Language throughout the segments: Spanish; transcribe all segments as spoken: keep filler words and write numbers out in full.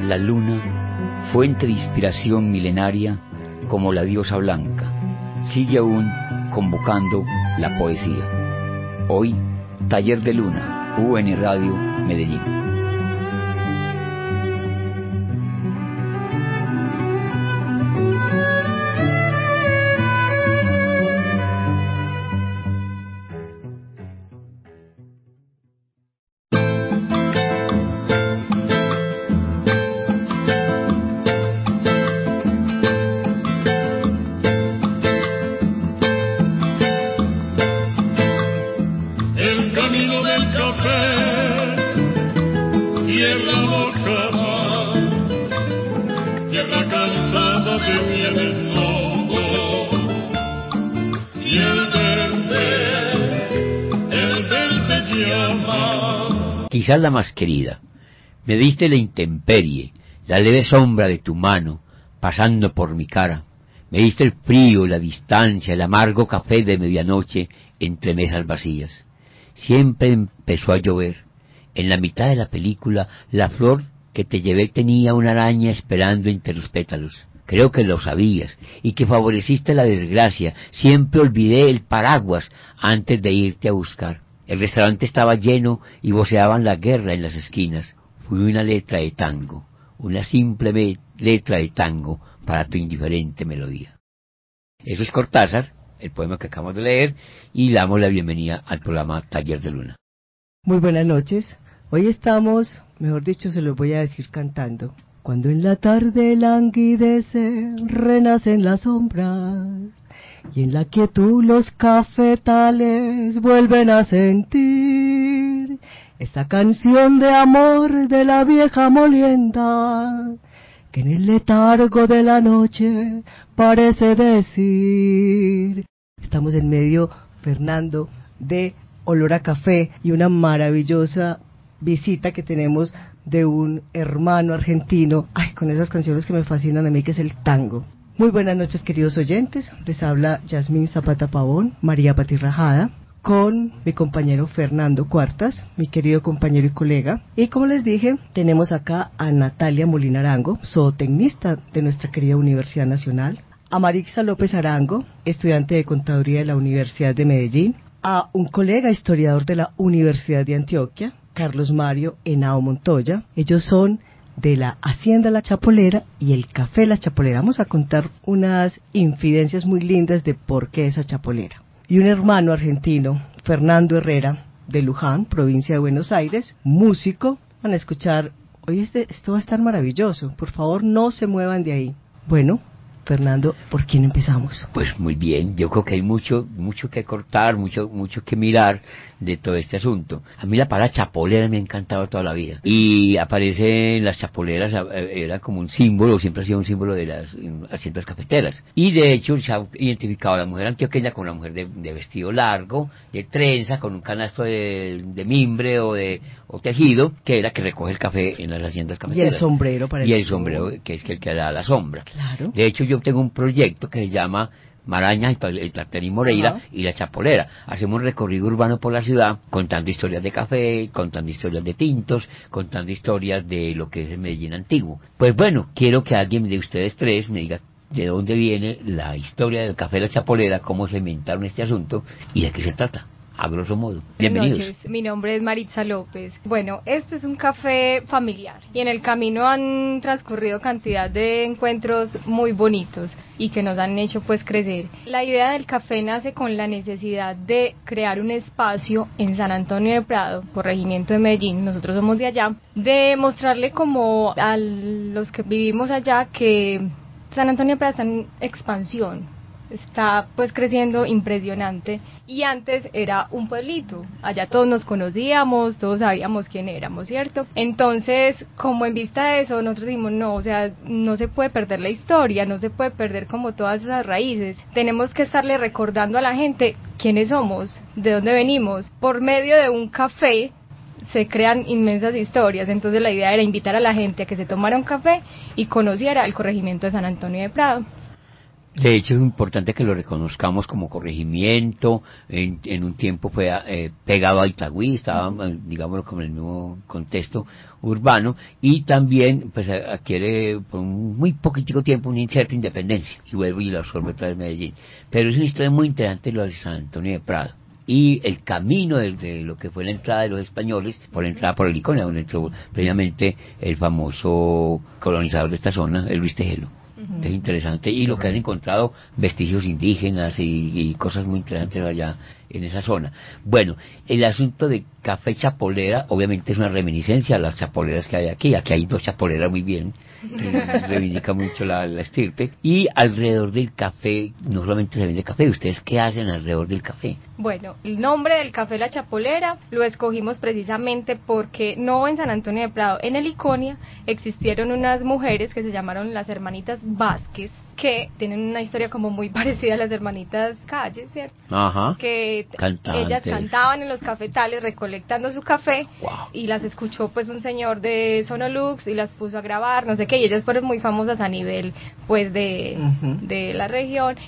La luna, fuente de inspiración milenaria como la diosa blanca, sigue aún convocando la poesía. Hoy, Taller de Luna, U N Radio, Medellín. Quizás la más querida, me diste la intemperie, la leve sombra de tu mano, pasando por mi cara, me diste el frío, la distancia, el amargo café de medianoche entre mesas vacías. Siempre empezó a llover, en la mitad de la película, la flor que te llevé tenía una araña esperando entre los pétalos. Creo que lo sabías, y que favoreciste la desgracia. Siempre olvidé el paraguas antes de irte a buscar. El restaurante estaba lleno y voceaban la guerra en las esquinas. Fui una letra de tango, una simple me- letra de tango para tu indiferente melodía. Eso es Cortázar, el poema que acabamos de leer, y le damos la bienvenida al programa Taller de Luna. Muy buenas noches. Hoy estamos, mejor dicho, se los voy a decir cantando. Cuando en la tarde languidece, renacen las sombras, y en la quietud los cafetales vuelven a sentir esa canción de amor de la vieja molienda, que en el letargo de la noche parece decir. Estamos en medio, Fernando, de Olor a Café y una maravillosa visita que tenemos de un hermano argentino, ay, con esas canciones que me fascinan a mí, que es el tango. Muy buenas noches, queridos oyentes. Les habla Yasmín Zapata Pavón, María Patirrajada, con mi compañero Fernando Cuartas, mi querido compañero y colega. Y como les dije, tenemos acá a Natalia Molina Arango, zootecnista de nuestra querida Universidad Nacional, a Marixa López Arango, estudiante de Contaduría de la Universidad de Medellín, a un colega historiador de la Universidad de Antioquia, Carlos Mario Henao Montoya. Ellos son de la Hacienda La Chapolera y el Café La Chapolera. Vamos a contar unas infidencias muy lindas de por qué esa chapolera. Y un hermano argentino, Fernando Herrera, de Luján, provincia de Buenos Aires, músico. Van a escuchar, oye, este, esto va a estar maravilloso, por favor no se muevan de ahí. Bueno, Fernando, ¿por quién empezamos? Pues muy bien, yo creo que hay mucho mucho que cortar, mucho mucho que mirar de todo este asunto. A mí la palabra chapolera me ha encantado toda la vida. Y aparece en las chapoleras, era como un símbolo, siempre ha sido un símbolo de las haciendas cafeteras. Y de hecho se ha identificado a la mujer antioqueña como una mujer de, de vestido largo, de trenza, con un canasto de, de mimbre o de o tejido, que es la que recoge el café en las haciendas cafeteras. Y el sombrero para el Y el sol. sombrero, que es el que da la sombra. Claro. De hecho, yo tengo un proyecto que se llama Maraña, el Tartén y Moreira, uh-huh, y la Chapolera. Hacemos un recorrido urbano por la ciudad, contando historias de café, contando historias de tintos, contando historias de lo que es el Medellín antiguo. Pues bueno, quiero que alguien de ustedes tres me diga de dónde viene la historia del café de la Chapolera, cómo se inventaron este asunto y de qué se trata. A grosso modo. Bienvenidos. Buenas noches, mi nombre es Maritza López. Bueno, este es un café familiar y en el camino han transcurrido cantidad de encuentros muy bonitos y que nos han hecho pues crecer. La idea del café nace con la necesidad de crear un espacio en San Antonio de Prado, corregimiento de Medellín, nosotros somos de allá, de mostrarle como a los que vivimos allá que San Antonio de Prado está en expansión. Está pues creciendo impresionante y antes era un pueblito, allá todos nos conocíamos, todos sabíamos quién éramos, ¿cierto? Entonces, como en vista de eso, nosotros dijimos, no, o sea, no se puede perder la historia, no se puede perder como todas esas raíces, tenemos que estarle recordando a la gente quiénes somos, de dónde venimos, por medio de un café se crean inmensas historias. Entonces la idea era invitar a la gente a que se tomara un café y conociera el corregimiento de San Antonio de Prado. De hecho, es importante que lo reconozcamos como corregimiento. En, en un tiempo fue eh, pegado a Itagüí, estaba, uh-huh. digámoslo, como en el mismo contexto urbano, y también pues adquiere por un muy poquitico tiempo una cierta independencia, y vuelve y lo absorbe otra vez Medellín. Pero es una historia muy interesante lo de San Antonio de Prado. Y el camino de, de lo que fue la entrada de los españoles, por la entrada por el Liconia, donde entró previamente el famoso colonizador de esta zona, el Luis Tejelo. Uh-huh. Es interesante, y lo que han encontrado, vestigios indígenas y, y cosas muy interesantes allá en esa zona. Bueno, el asunto de café chapolera, obviamente es una reminiscencia a las chapoleras que hay aquí. Aquí hay dos chapoleras muy bien, que reivindica mucho la, la estirpe. Y alrededor del café, no solamente se vende café, ¿ustedes qué hacen alrededor del café? Bueno, el nombre del café La Chapolera lo escogimos precisamente porque no en San Antonio de Prado, en el Liconia existieron unas mujeres que se llamaron las hermanitas Vázquez, que tienen una historia como muy parecida a las hermanitas Calle, ¿cierto? Ajá. Que Cantantes. Ellas cantaban en los cafetales recolectando su café. Wow. Y las escuchó pues un señor de Sonolux y las puso a grabar, no sé qué, y ellas fueron muy famosas a nivel pues de, uh-huh. de la región.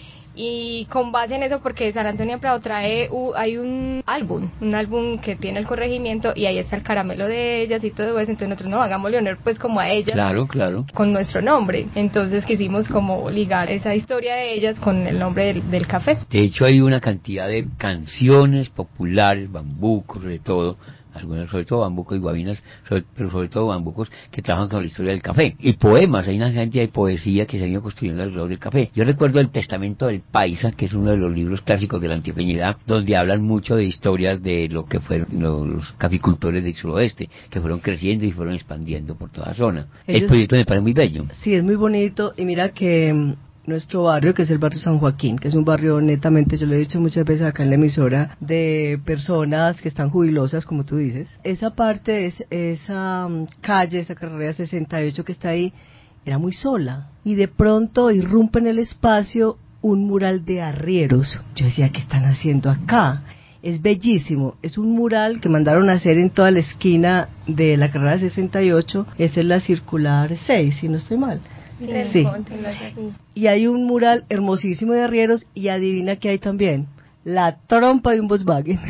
Y con base en eso, porque San Antonio de Prado trae, uh, hay un álbum, un álbum que tiene el corregimiento y ahí está el caramelo de ellas y todo eso, entonces nosotros no, hagámosle honor pues como a ellas. Claro, claro. Con nuestro nombre, entonces quisimos como ligar esa historia de ellas con el nombre del, del café. De hecho hay una cantidad de canciones populares, bambucos, de todo, algunas sobre todo bambucos y guabinas, sobre, pero sobre todo bambucos que trabajan con la historia del café. Y poemas, hay una cantidad de poesía que se ha ido construyendo alrededor del café. Yo recuerdo el Testamento del Paisa, que es uno de los libros clásicos de la antifeñidad, donde hablan mucho de historias de lo que fueron los caficultores del suroeste, que fueron creciendo y fueron expandiendo por toda la zona. Ellos, el proyecto me parece muy bello. Sí, es muy bonito, y mira que nuestro barrio, que es el barrio San Joaquín, que es un barrio netamente, yo lo he dicho muchas veces acá en la emisora, de personas que están jubilosas, como tú dices. Esa parte, es, esa um, calle, esa carrera sesenta y ocho que está ahí, era muy sola. Y de pronto irrumpe en el espacio un mural de arrieros. Yo decía, ¿qué están haciendo acá? Es bellísimo, es un mural que mandaron a hacer en toda la esquina de la carrera sesenta y ocho, esa es la circular seis, si no estoy mal. Sí. Sí. Y hay un mural hermosísimo de arrieros, y adivina qué hay también, la trompa de un Volkswagen.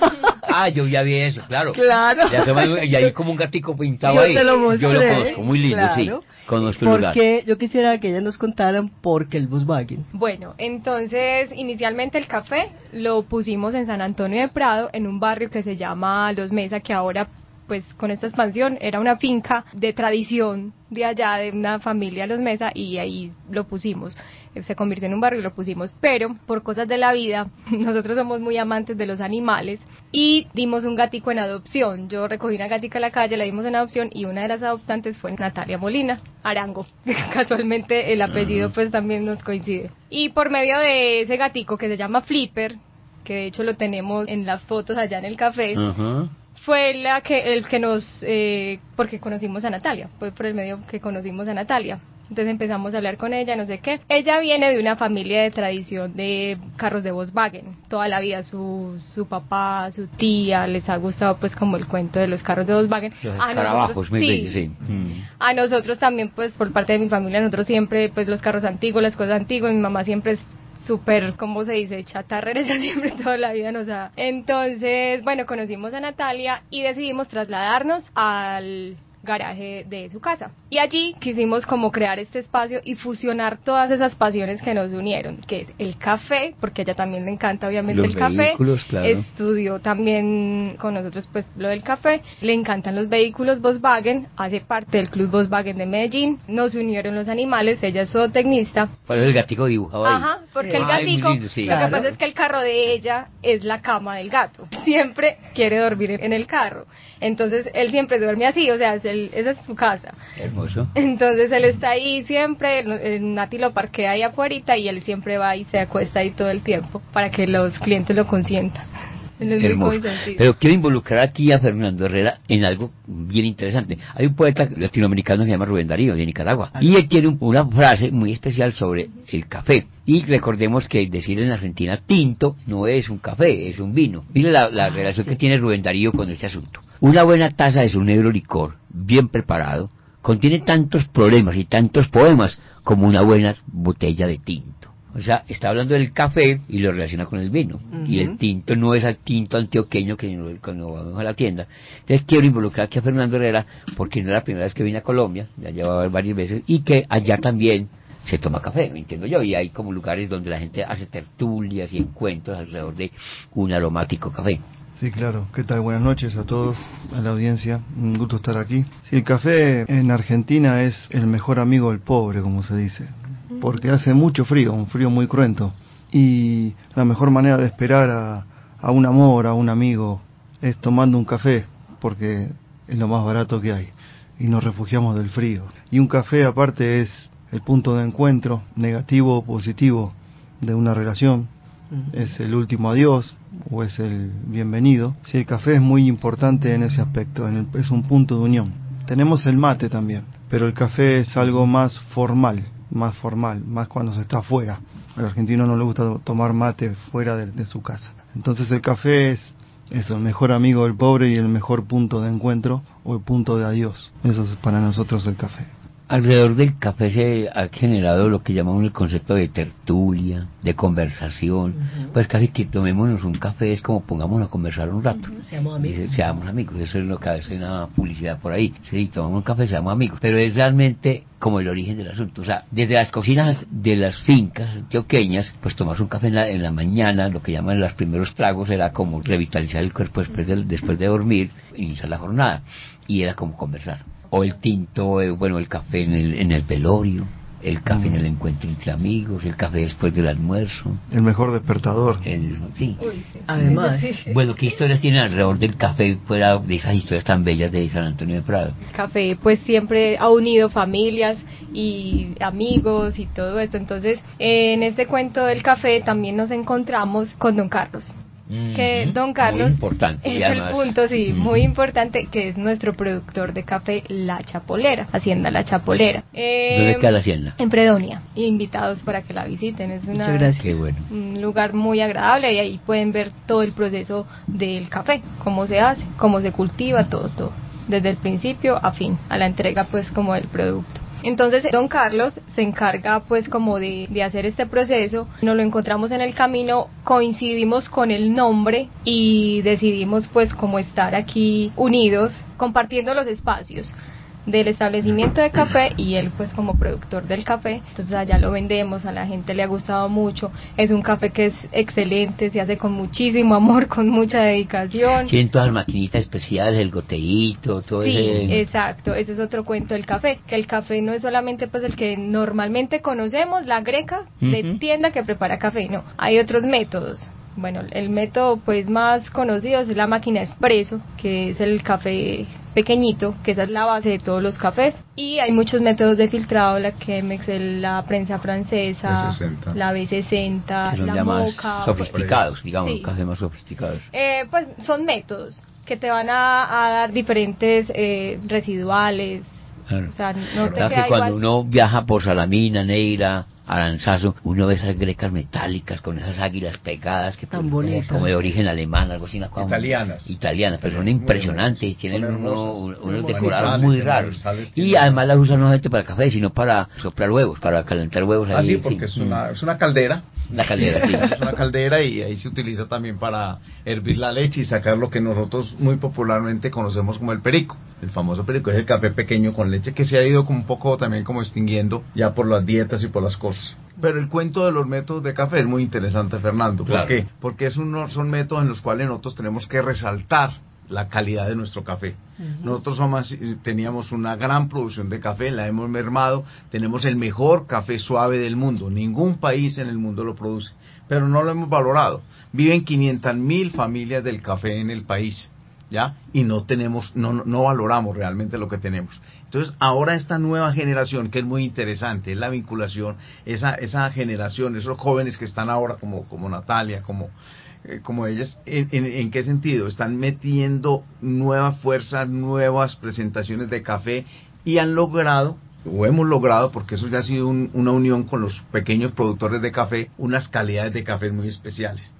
Ah, yo ya vi eso, claro. Claro. Y hay como un gatico pintado yo ahí. Te lo mostré, yo lo conozco, muy lindo, claro. Sí. Conozco el lugar. Porque yo quisiera que ellas nos contaran por qué el Volkswagen. Bueno, entonces inicialmente el café lo pusimos en San Antonio de Prado, en un barrio que se llama Los Mesa, que ahora pues con esta expansión era una finca de tradición de allá, de una familia Los Mesa, y ahí lo pusimos. Se convirtió en un barrio y lo pusimos, pero por cosas de la vida, nosotros somos muy amantes de los animales y dimos un gatico en adopción. Yo recogí una gatica en la calle, la dimos en adopción, y una de las adoptantes fue Natalia Molina Arango. Casualmente el apellido pues también nos coincide. Y por medio de ese gatico que se llama Flipper, que de hecho lo tenemos en las fotos allá en el café, uh-huh. fue la que el que nos eh, porque conocimos a Natalia, fue por el medio que conocimos a Natalia. Entonces empezamos a hablar con ella, no sé qué. Ella viene de una familia de tradición de carros de Volkswagen. Toda la vida su su papá, su tía, les ha gustado pues como el cuento de los carros de Volkswagen. Los a escarabajos, muy bellos, sí. Mm. A nosotros también, pues por parte de mi familia, nosotros siempre, pues los carros antiguos, las cosas antiguas. Mi mamá siempre es súper, ¿cómo se dice? Chatarrera, siempre toda la vida nos ha... Entonces, bueno, conocimos a Natalia y decidimos trasladarnos al garaje de su casa. Y allí quisimos como crear este espacio y fusionar todas esas pasiones que nos unieron, que es el café, porque a ella también le encanta obviamente los el café, claro. Estudió también con nosotros pues lo del café, le encantan los vehículos Volkswagen, hace parte del club Volkswagen de Medellín, nos unieron los animales, ella es zootecnista. ¿Cuál es el gatico dibujado ahí? Ajá, porque sí. el gatico, lindo, sí. lo claro. que pasa es que el carro de ella es la cama del gato, siempre quiere dormir en el carro, entonces él siempre duerme así, o sea, es el, esa es su casa. Hermoso. Entonces él está ahí siempre, el Nati lo parquea ahí afuera y él siempre va y se acuesta ahí todo el tiempo para que los clientes lo consientan. Es hermoso. Pero quiero involucrar aquí a Fernando Herrera en algo bien interesante. Hay un poeta latinoamericano que se llama Rubén Darío, de Nicaragua, y él tiene un, una frase muy especial sobre el café. Y recordemos que decir en Argentina tinto no es un café, es un vino. Mire la, la relación que tiene Rubén Darío con este asunto. Una buena taza de su negro licor, bien preparado, contiene tantos problemas y tantos poemas como una buena botella de tinto. O sea, está hablando del café y lo relaciona con el vino. Uh-huh. Y el tinto no es el tinto antioqueño que cuando vamos a la tienda. Entonces quiero involucrar aquí a Fernando Herrera, porque no es la primera vez que vine a Colombia, ya llevaba varias veces, y que allá también se toma café, me entiendo yo, y hay como lugares donde la gente hace tertulias y encuentros alrededor de un aromático café. Sí, claro. ¿Qué tal? Buenas noches a todos, a la audiencia. Un gusto estar aquí. Sí, el café en Argentina es el mejor amigo del pobre, como se dice, porque hace mucho frío, un frío muy cruento. Y la mejor manera de esperar a, a un amor, a un amigo, es tomando un café, porque es lo más barato que hay. Y nos refugiamos del frío. Y un café, aparte, es el punto de encuentro, negativo o positivo, de una relación. Es el último adiós o es el bienvenido. Si el café es muy importante en ese aspecto, en el, es un punto de unión. Tenemos el mate también, pero el café es algo más formal, más formal, más cuando se está afuera. Al argentino no le gusta tomar mate fuera de, de su casa. Entonces el café es eso, el mejor amigo del pobre y el mejor punto de encuentro o el punto de adiós. Eso es para nosotros el café. Alrededor del café se ha generado lo que llamamos el concepto de tertulia, de conversación. Uh-huh. Pues casi que tomémonos un café es como pongámonos a conversar un rato. Uh-huh. Seamos amigos. Dice, seamos amigos, eso es lo que hace una publicidad por ahí. Sí, tomamos un café, seamos amigos. Pero es realmente como el origen del asunto. O sea, desde las cocinas de las fincas antioqueñas, pues tomarse un café en la, en la mañana, lo que llaman los primeros tragos, era como revitalizar el cuerpo después de, después de dormir, iniciar la jornada. Y era como conversar. O el tinto, eh, bueno, el café en el, en el velorio, el café mm. en el encuentro entre amigos, el café después del almuerzo. El mejor despertador. El, sí. Uy, sí. Además. Bueno, ¿qué historias tienen alrededor del café fuera de esas historias tan bellas de San Antonio de Prado? El café pues siempre ha unido familias y amigos y todo esto. Entonces, eh, en este cuento del café también nos encontramos con don Carlos. Que don Carlos muy importante, es el punto, sí, uh-huh. muy importante, que es nuestro productor de café La Chapolera, Hacienda La Chapolera. Eh, ¿Dónde queda la hacienda? En Predonia, y invitados para que la visiten. Es una, Muchas gracias. Qué bueno. Un lugar muy agradable y ahí pueden ver todo el proceso del café, cómo se hace, cómo se cultiva, todo, todo, desde el principio a fin, a la entrega pues como del producto. Entonces don Carlos se encarga pues como de, de hacer este proceso. Nos lo encontramos en el camino, coincidimos con el nombre y decidimos pues como estar aquí unidos, compartiendo los espacios del establecimiento de café y él pues como productor del café. Entonces allá lo vendemos, a la gente le ha gustado mucho, es un café que es excelente, se hace con muchísimo amor, con mucha dedicación. Tienen todas las maquinitas especiales, el goteíto, todo sí, ese... Sí, exacto, ese es otro cuento del café, que el café no es solamente pues el que normalmente conocemos, la greca uh-huh. de tienda que prepara café, no, hay otros métodos. Bueno, el método pues más conocido es la máquina expreso, que es el café pequeñito, que esa es la base de todos los cafés, y hay muchos métodos de filtrado, la Chemex, la prensa francesa, B sesenta. La B sesenta, que son la ya más moca, sofisticados, pues, digamos, sí. cafés más sofisticados. Eh, pues son métodos que te van a, a dar diferentes eh, residuales, claro. O sea, no te claro queda que cuando igual. Uno viaja por Salamina, Neira, Aranzazu, uno ve esas grecas metálicas con esas águilas pegadas que tan pues, bonitas, como de origen alemán, algo así, una cosa italianas, italianas, pero son impresionantes, tienen uno, unos decorados muy raros y una... además las usan no solamente para café, sino para soplar huevos, para calentar huevos. Ah, ahí, sí, porque sí. es una es una caldera. La caldera, sí. Es una caldera y ahí se utiliza también para hervir la leche y sacar lo que nosotros muy popularmente conocemos como el perico. El famoso perico es el café pequeño con leche que se ha ido como un poco también como extinguiendo ya por las dietas y por las cosas. Pero el cuento de los métodos de café es muy interesante, Fernando. ¿Por claro. qué? Porque es uno, son métodos en los cuales nosotros tenemos que resaltar la calidad de nuestro café. Uh-huh. Nosotros somos, teníamos una gran producción de café, la hemos mermado, tenemos el mejor café suave del mundo, ningún país en el mundo lo produce, pero no lo hemos valorado. Viven quinientas mil familias del café en el país, ¿ya? Y no tenemos, no, no valoramos realmente lo que tenemos. Entonces, ahora esta nueva generación, que es muy interesante, es la vinculación, esa, esa generación, esos jóvenes que están ahora como, como Natalia, como... como ellas, ¿en, en, ¿en qué sentido? Están metiendo nueva fuerza, nuevas presentaciones de café y han logrado, o hemos logrado, porque eso ya ha sido un, una unión con los pequeños productores de café, unas calidades de café muy especiales.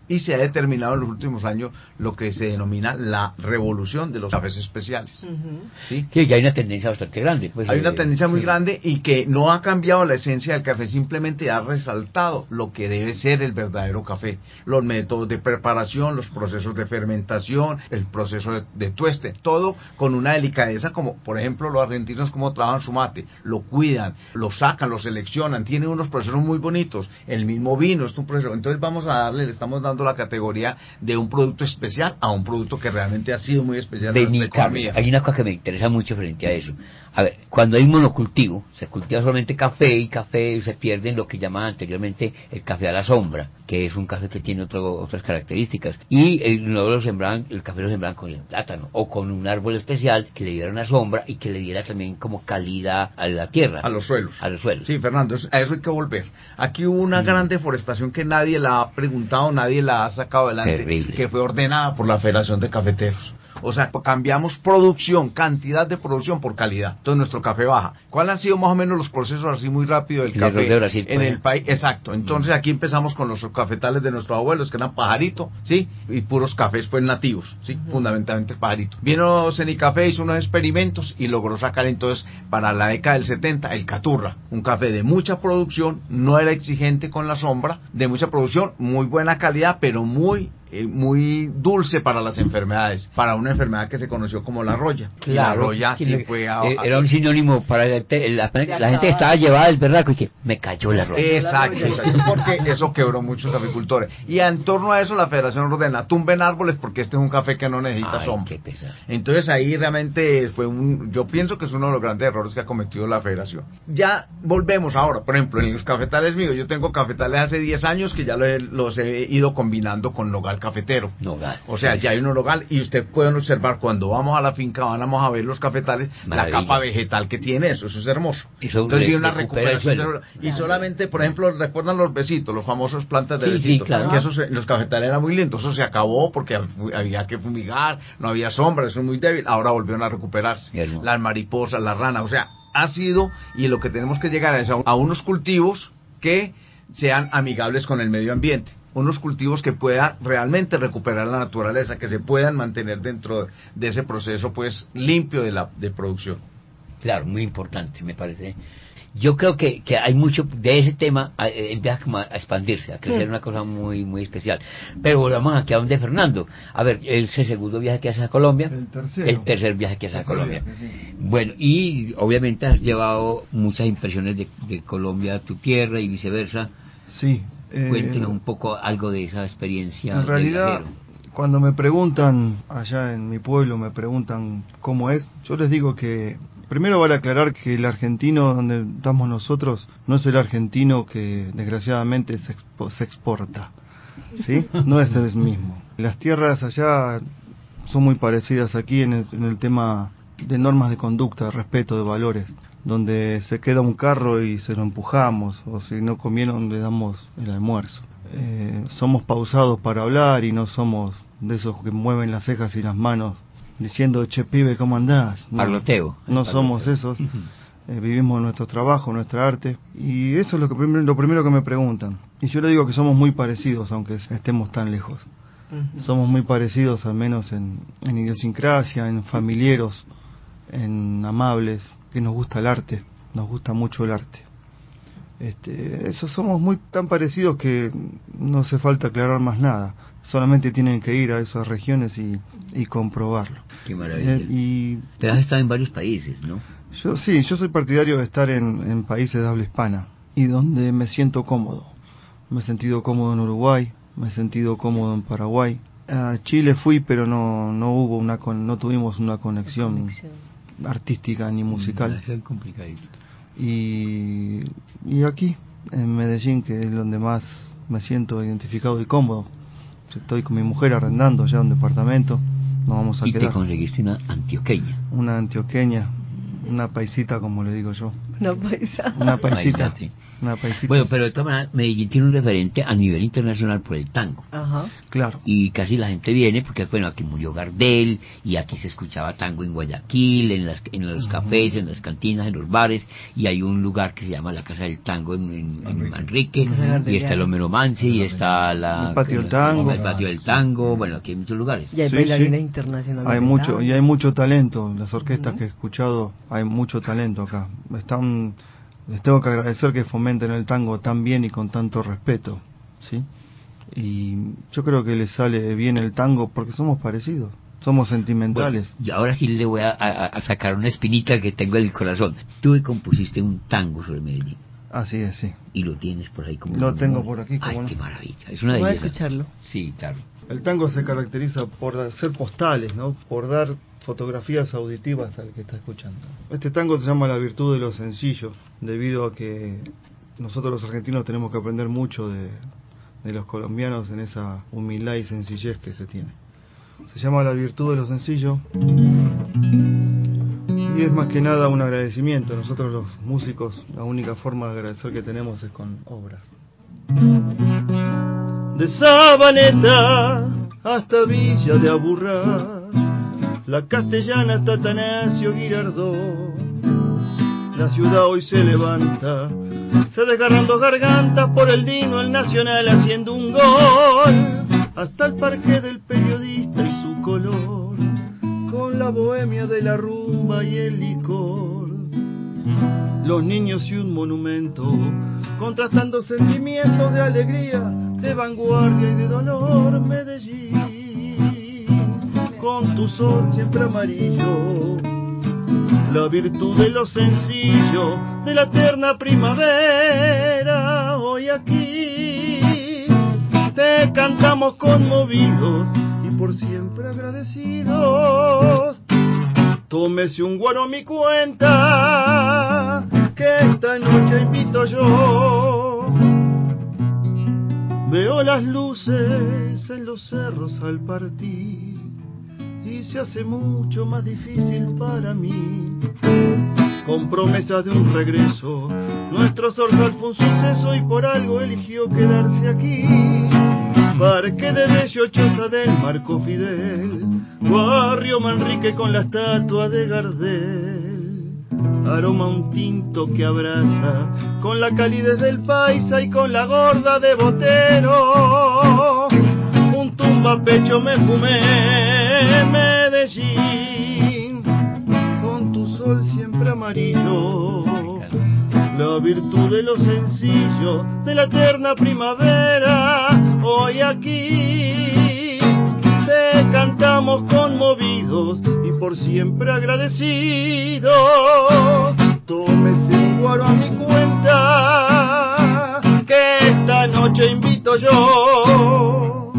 y se ha determinado en los últimos años lo que se denomina la revolución de los cafés especiales. Ujú. ¿Sí? Sí, ya hay una tendencia bastante grande. Pues, Hay una eh, tendencia muy sí. grande y que no ha cambiado la esencia del café, simplemente ha resaltado lo que debe ser el verdadero café, los métodos de preparación, los procesos de fermentación, el proceso de, de tueste, todo con una delicadeza, como por ejemplo los argentinos como trabajan su mate, lo cuidan, lo sacan, lo seleccionan, tienen unos procesos muy bonitos, el mismo vino es un proceso. Entonces vamos a darle, le estamos dando la categoría de un producto especial a un producto que realmente ha sido muy especial en Vení, nuestra Carlos, economía. hay una cosa que me interesa mucho frente a eso. A ver, cuando hay monocultivo, se cultiva solamente café y café se pierde en lo que llamaban anteriormente el café a la sombra, que es un café que tiene otro, otras características. Y el, luego lo sembraban, el café lo sembraban con el plátano o con un árbol especial que le diera una sombra y que le diera también como calidad a la tierra. A los suelos. A los suelos. Sí, Fernando, es- a eso hay que volver. Aquí hubo una Mm. gran deforestación que nadie la ha preguntado, nadie la ha sacado adelante, Terrible. que fue ordenada por la Federación de Cafeteros. O sea, cambiamos producción, cantidad de producción por calidad. Entonces nuestro café baja. ¿Cuáles han sido más o menos los procesos así muy rápido del El error café de Brasil, en por el ejemplo. país? Exacto. Entonces aquí empezamos con los cafetales de nuestros abuelos, que eran pajarito, ¿sí? Y puros cafés pues nativos, ¿sí? Fundamentalmente el pajarito. Vino Cenicafé, hizo unos experimentos y logró sacar entonces para la década del setenta el Caturra, un café de mucha producción, no era exigente con la sombra, de mucha producción, muy buena calidad, pero muy eh, muy dulce para las enfermedades, para una enfermedad que se conoció como la roya. Y la roya sí, sí le- fue a, eh, a- era un sinónimo para la, gente- la, la De gente acabar. estaba llevada del berraco y que me cayó la roya. Exacto, exacto, porque eso quebró muchos caficultores. Y en torno a eso la federación ordena, tumben árboles porque este es un café que no necesita Ay, sombra. qué pesar. Entonces ahí realmente fue un, yo pienso que es uno de los grandes errores que ha cometido la federación. Ya volvemos ahora, por ejemplo, en los cafetales míos, yo tengo cafetales hace diez años que ya los he, los he ido combinando con nogal cafetero. Nogal. O sea, ya hay un nogal y usted pueden observar cuando vamos a la finca, vamos a ver los cafetales, Maravilla. la capa vegetal que tiene eso, eso es hermoso. Eso Entonces re- viene una recupera el recuperación suelo. de los- y solamente, por ejemplo, recuerdan los besitos, los famosos plantas de Sí, sí, besitos, claro. que eso se- los cafetales eran muy lindos, eso se acabó porque fu- había que fumigar, no había sombra, eso es muy débil, ahora volvieron a recuperarse. Hermoso. Las mariposas, las ranas, o sea, ha sido, y lo que tenemos que llegar es a, a unos cultivos que sean amigables con el medio ambiente, unos cultivos que puedan realmente recuperar la naturaleza, que se puedan mantener dentro de ese proceso pues limpio de la de producción. Claro, muy importante, me parece. Yo creo que, que hay mucho de ese tema, eh, empieza como a expandirse, a crecer una cosa muy muy especial. Pero volvamos aquí a donde Fernando. A ver, ese segundo viaje que haces a Colombia, El tercero. el tercer viaje que haces a Tercer Colombia. viaje, sí. Bueno, y obviamente has llevado muchas impresiones de, de Colombia a tu tierra y viceversa. Sí. eh, Cuéntenos un poco algo de esa experiencia En de realidad, viajero. cuando me preguntan, allá en mi pueblo, me preguntan cómo es, yo les digo que, primero vale aclarar que el argentino donde estamos nosotros no es el argentino que desgraciadamente se, expo- se exporta, ¿sí? No es el mismo. Las tierras allá son muy parecidas aquí en el, en el tema de normas de conducta, de respeto, de valores, donde se queda un carro y se lo empujamos, o si no comieron le damos el almuerzo. Eh, somos pausados para hablar y no somos de esos que mueven las cejas y las manos diciendo, che pibe, ¿cómo andás? No, Parloteo. no Parloteo. somos esos. Eh, vivimos nuestro trabajo, nuestra arte, y eso es lo, que prim- lo primero que me preguntan. Y yo le digo que somos muy parecidos, aunque estemos tan lejos. Ujú. Somos muy parecidos, al menos en, en idiosincrasia, en familiares, en amables, que nos gusta el arte, nos gusta mucho el arte. Este, eso somos muy tan parecidos que no hace falta aclarar más nada, solamente tienen que ir a esas regiones y, y comprobarlo. Qué maravilla. Eh, y Te has estado en varios países, ¿no? yo sí, yo soy partidario de estar en, en países de habla hispana y donde me siento cómodo. Me he sentido cómodo en Uruguay, me he sentido cómodo en Paraguay. A Chile fui, pero no no hubo una con, no tuvimos una conexión, Conexión. artística ni musical. Es complicadito. Y, y aquí, en Medellín, que es donde más me siento identificado y cómodo. Estoy con mi mujer arrendando ya un departamento, nos vamos a Y te quedar. conseguiste una antioqueña. Una antioqueña, una paisita como le digo yo. Una paisa. Una paisita. Imagínate. Una paisita. Bueno, pero de todas maneras, Medellín tiene un referente a nivel internacional por el tango. Ajá. Claro. Y casi la gente viene porque, bueno, aquí murió Gardel, y aquí se escuchaba tango en Guayaquil, en, las, en los cafés, en las cantinas, en los bares, y hay un lugar que se llama la Casa del Tango en, en, en Manrique, Ujú. y está el Homero Mansi, y está la, El Patio del Tango. el Patio del Tango, bueno, aquí hay muchos lugares. Y hay Sí, bailarines sí. internacionales. Hay de mucho, tango. y hay mucho talento. Las orquestas Ujú. que he escuchado, hay mucho talento acá. Están, les tengo que agradecer que fomenten el tango tan bien y con tanto respeto, ¿sí? Y yo creo que les sale bien el tango porque somos parecidos, somos sentimentales. Bueno, y ahora sí le voy a, a- a sacar una espinita que tengo en el corazón. Tú me compusiste un tango sobre Medellín, Así es, sí. y lo tienes por ahí como... Lo como- tengo por aquí, Ay, como no. qué maravilla, es una Voy a belleza. escucharlo. Sí, claro. El tango se caracteriza por ser postales, ¿no? Por dar fotografías auditivas al que está escuchando. Este tango se llama La virtud de lo sencillo, debido a que nosotros los argentinos tenemos que aprender mucho de, de los colombianos en esa humildad y sencillez que se tiene. Se llama La virtud de lo sencillo y es más que nada un agradecimiento. Nosotros los músicos, la única forma de agradecer que tenemos es con obras. De Sabaneta hasta Villa de Aburrá, la castellana hasta Atanasio Girardó, la ciudad hoy se levanta, se desgarran dos gargantas por el Dino, el Nacional haciendo un gol, hasta el parque del periodista y su color, con la bohemia de la rumba y el licor, los niños y un monumento, contrastando sentimientos de alegría, de vanguardia y de dolor. Medellín, con tu sol siempre amarillo, la virtud de lo sencillo, de la eterna primavera. Hoy aquí te cantamos conmovidos y por siempre agradecidos. Tómese un guaro a mi cuenta, que esta noche invito yo. Veo las luces en los cerros al partir y se hace mucho más difícil para mí. Con promesas de un regreso, nuestro zorzal fue un suceso y por algo eligió quedarse aquí. Parque de Bello, choza del Marco Fidel, barrio Manrique con la estatua de Gardel. Aroma un tinto que abraza, con la calidez del paisa y con la gorda de Botero. Un tumba pecho me fumé, Medellín, con tu sol siempre amarillo, la virtud de lo sencillo, de la eterna primavera. Hoy aquí te cantamos conmovidos y por siempre agradecidos. Tómese un guaro a mi cuenta, que esta noche invito yo.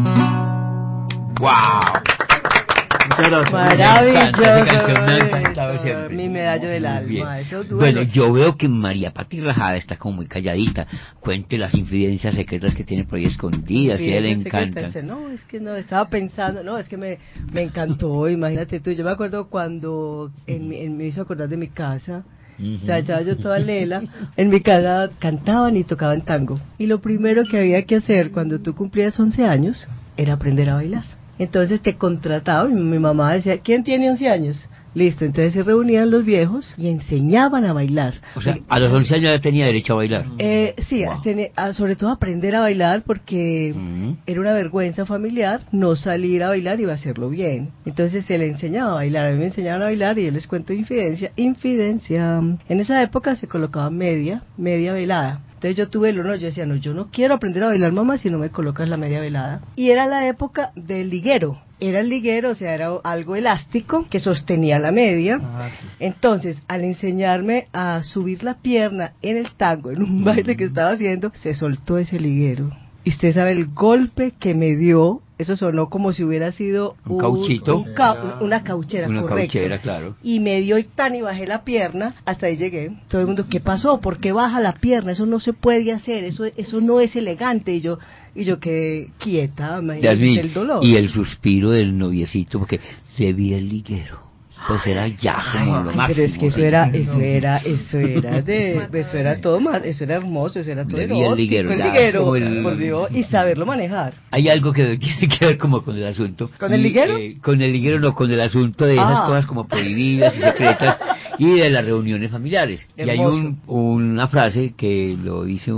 ¡Wow! Muchas gracias. Maravilloso. Esa canción me ha encantado eso, siempre. Mi medallo del Muy alma. bien. Eso duele. Bueno, yo veo que María Pati Rajada está como muy calladita. Cuente las infidencias secretas que tiene por ahí escondidas, que a ella le Fíjese que encantan. pensé, no, es que no, estaba pensando, no, es que me, me encantó, imagínate tú, yo me acuerdo cuando en, mi- en- me hizo acordar de mi casa, o sea, estaba yo toda lela, en mi casa cantaban y tocaban tango, y lo primero que había que hacer cuando tú cumplías once años, era aprender a bailar. Entonces te contrataban, mi, mi mamá decía, ¿quién tiene once años? Listo, entonces se reunían los viejos y enseñaban a bailar. O sea, a los once años ya tenía derecho a bailar. Eh, sí, Wow. tiene- a- sobre todo aprender a bailar porque Mm. era una vergüenza familiar no salir a bailar y hacerlo bien. Entonces se le enseñaba a bailar, a mí me enseñaban a bailar y yo les cuento infidencia. Infidencia. En esa época se colocaba media, media velada. Entonces yo tuve el honor, yo decía, no, yo no quiero aprender a bailar, mamá, si no me colocas la media velada. Y era la época del liguero. Era el liguero, o sea, era algo elástico que sostenía la media. Ah, sí. Entonces, al enseñarme a subir la pierna en el tango, en un baile que estaba haciendo, se soltó ese liguero. Y usted sabe el golpe que me dio, eso sonó como si hubiera sido Un cauchito. un ca- una cauchera, Una correcto. cauchera, claro. Y me dio y tan y bajé la pierna, hasta ahí llegué. Todo el mundo, ¿qué pasó? ¿Por qué baja la pierna? Eso no se puede hacer, eso eso no es elegante. Y yo y yo quedé quieta, imagínate Yasmín, el dolor. y el suspiro del noviecito, porque se vi el liguero. pues era ya como lo Ay, máximo. pero es que eso sí. era, eso era, eso era de, eso era todo mal, eso era hermoso, eso era todo Le vi el erótico, liguero, el ya, liguero, como el- por Dios, y saberlo manejar. Hay algo que tiene que ver como con el asunto. ¿Con el y, liguero? eh, con el liguero, no, con el asunto de esas Ah. cosas como prohibidas y secretas y de las reuniones familiares. Y hay Hermoso. un, una frase que lo dice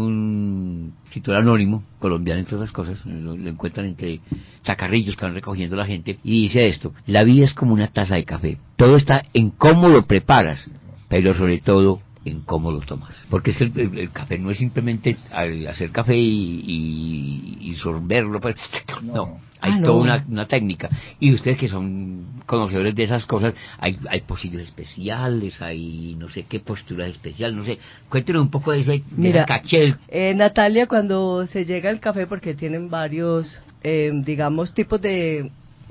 un escritor anónimo, colombiano entre otras cosas, lo, lo encuentran entre chacarrillos que van recogiendo la gente, y dice esto: la vida es como una taza de café, todo está en cómo lo preparas, pero sobre todo en cómo lo tomas. Porque es que el, el- el café no es simplemente al hacer café y, y, y sorberlo, pues, no, hay Ah, no. toda una, una técnica. Y ustedes que son conocedores de esas cosas, hay, hay pocillos especiales, hay no sé qué postura especial, no sé. Cuéntenos un poco de ese, de Mira, ese caché. eh, Natalia, cuando se llega al café, porque tienen varios, eh, digamos, tipos de,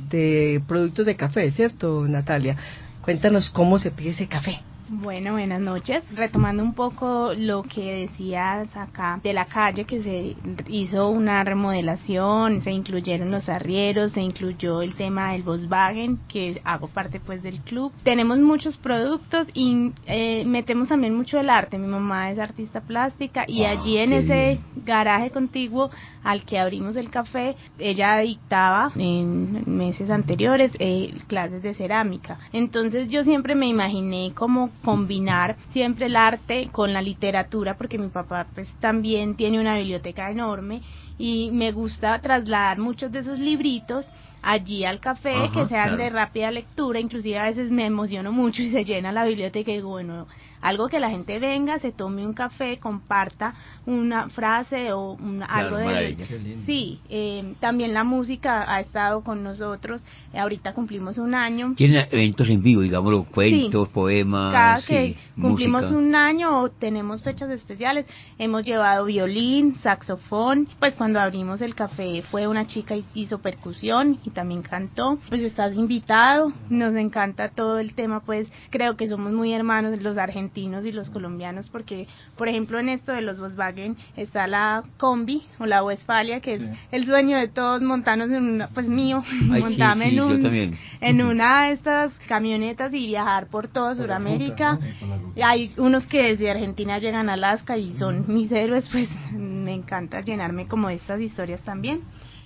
de productos de café, ¿cierto, Natalia? Cuéntanos cómo se pide ese café. Bueno, buenas noches. Retomando un poco lo que decías acá de la calle, que se hizo una remodelación, se incluyeron los arrieros, se incluyó el tema del Volkswagen, que hago parte pues del club. Tenemos muchos productos y eh, metemos también mucho el arte. Mi mamá es artista plástica y Ah, allí en qué ese bien. garaje contiguo al que abrimos el café, ella dictaba en meses anteriores eh, clases de cerámica. Entonces yo siempre me imaginé cómo combinar siempre el arte con la literatura, porque mi papá pues también tiene una biblioteca enorme y me gusta trasladar muchos de esos libritos allí al café, Ajá, que sean claro. de rápida lectura. Inclusive a veces me emociono mucho y se llena la biblioteca y digo, bueno, algo que la gente venga, se tome un café, comparta una frase o una, Claro, algo de... maravilla. Qué lindo. Sí, eh, también la música ha estado con nosotros, eh, ahorita cumplimos un año. Tienen eventos en vivo, digámoslo, cuentos, poemas, Cada sí, que cumplimos música. un año o tenemos fechas especiales, hemos llevado violín, saxofón. Pues cuando abrimos el café fue una chica y hizo percusión y también cantó. Pues estás invitado, nos encanta todo el tema, pues creo que somos muy hermanos los argentinos y los colombianos, porque por ejemplo en esto de los Volkswagen está la combi o la Westfalia, que es Sí. el sueño de todos montarnos en una, pues mío, Ay, montarme sí, sí, en yo un también. en una de estas camionetas y viajar por toda Por la Sudamérica. ruta, ¿no? Por la ruta. Y hay unos que desde Argentina llegan a Alaska y son mis héroes, pues me encanta llenarme como de estas historias también.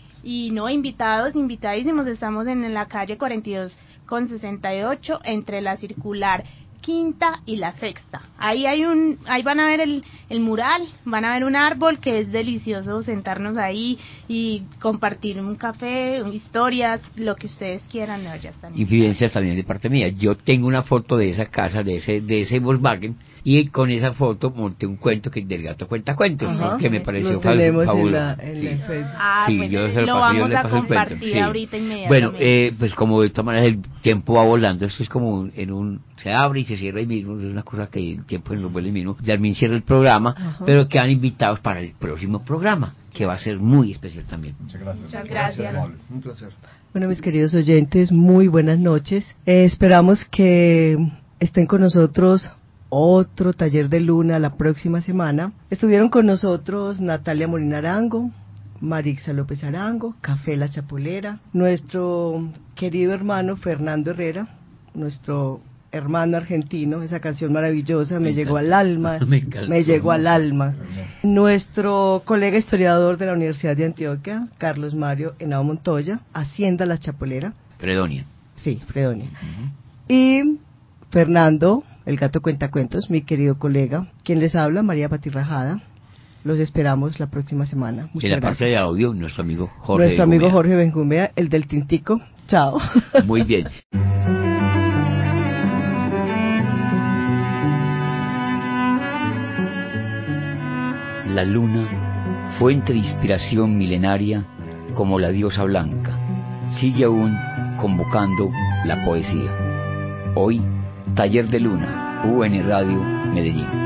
Y no, invitados, invitadísimos, estamos en la calle cuarenta y dos con sesenta y ocho entre la circular quinta y la sexta. Ahí hay un, ahí van a ver el, el mural, van a ver un árbol que es delicioso sentarnos ahí y compartir un café, historias, lo que ustedes quieran, no, ya están. Infidencias también de parte mía. Yo tengo una foto de esa casa, de ese de ese Volkswagen, y con esa foto monté un cuento que del gato cuenta cuentos, Ajá. que me pareció Lo tenemos fabuloso. en la, en Sí. la Facebook. Ah, Sí, bueno, yo se lo, lo paso, yo vamos le a paso el cuento. compartir Sí. ahorita inmediatamente. Bueno, eh, pues como de todas maneras el tiempo va volando, esto es como un- en un, se abre y se cierra ahí mismo, es una cosa que el tiempo no vuelve mismo. Yarmín cierra el programa, Ajá. pero quedan invitados para el próximo programa, que va a ser muy especial también. Muchas gracias. Muchas gracias. Amables. Un placer. Bueno, mis queridos oyentes, muy buenas noches. Eh, esperamos que estén con nosotros otro taller de luna la próxima semana. Estuvieron con nosotros Natalia Molina Arango, Marixa López Arango, Café La Chapolera, nuestro querido hermano Fernando Herrera, nuestro hermano argentino, esa canción maravillosa, me, Me llegó encanta. al alma, Me encanta. me llegó al alma. Hermoso. Nuestro colega historiador de la Universidad de Antioquia, Carlos Mario Henao Montoya, Hacienda La Chapolera, Fredonia. sí, Fredonia. Ujú. Y Fernando, el gato cuentacuentos, mi querido colega, quien les habla, María Patirrajada. Los esperamos la próxima semana. En Muchas la parte gracias. de audio, nuestro amigo Jorge. Nuestro amigo Gumea. Jorge Benjumea, el del Tintico. Chao. Muy bien. La luna, fuente de inspiración milenaria como la diosa blanca, sigue aún convocando la poesía. Hoy, Taller de Luna, U N Radio, Medellín.